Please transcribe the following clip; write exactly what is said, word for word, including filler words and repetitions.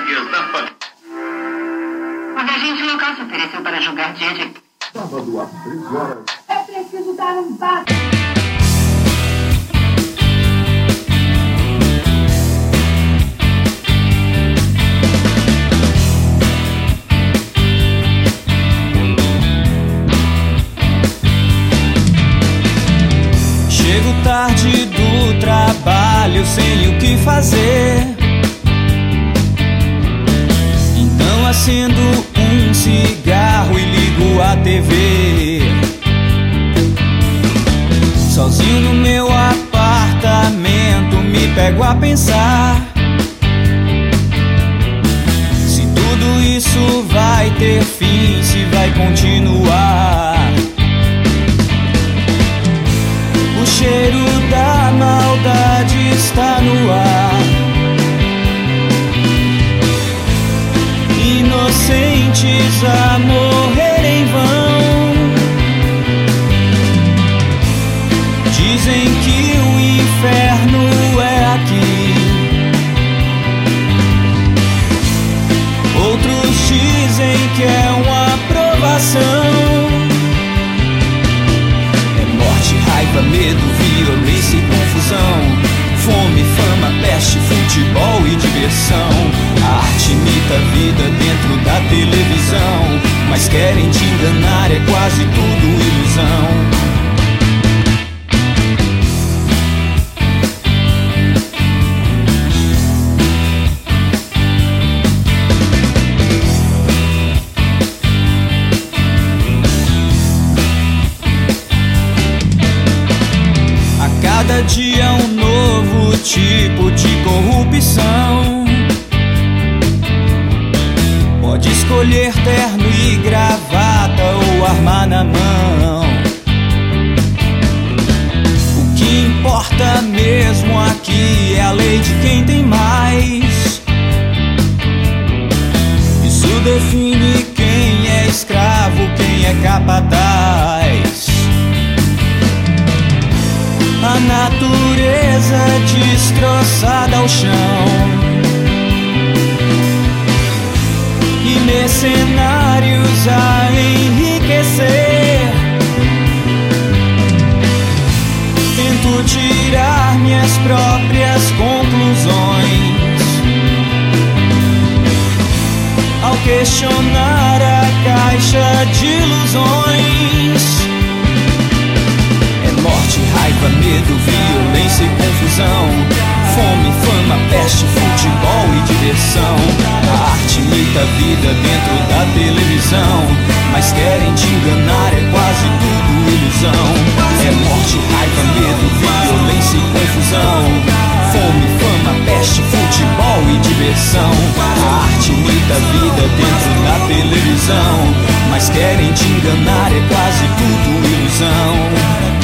alegrias da família. O regente local se ofereceu para jogar dia de... Sábado às três horas. É preciso dar um bate. Chego tarde do trabalho sem o que fazer, então acendo um cigarro e ligo a T V. Sozinho no meu apartamento me pego a pensar se tudo isso vai ter fim, se vai continuar. O cheiro da maldade está no ar. Inocentes a morrer em vão. Dizem que o inferno é aqui. Outros dizem que é uma provação. Raiva, medo, violência e confusão. Fome, fama, peste, futebol e diversão. A arte imita a vida dentro da televisão, mas querem te enganar, é quase tudo ilusão. Cada dia um novo tipo de corrupção. Pode escolher terno e gravata ou arma na mão. O que importa mesmo aqui é a lei de quem tem mais. Isso define quem é escravo, quem é capataz. A natureza destroçada ao chão, e mercenários a enriquecer. Tento tirar minhas próprias conclusões ao questionar a caixa de ilusões. Morte, raiva, medo, violência e confusão. Fome, fama, peste, futebol e diversão. A arte imita a vida dentro da televisão, mas querem te enganar, é quase tudo ilusão. É morte, raiva, medo, violência e confusão. Fome, fama, peste, futebol e diversão. A arte imita a vida dentro da televisão, mas querem te enganar, é quase tudo ilusão.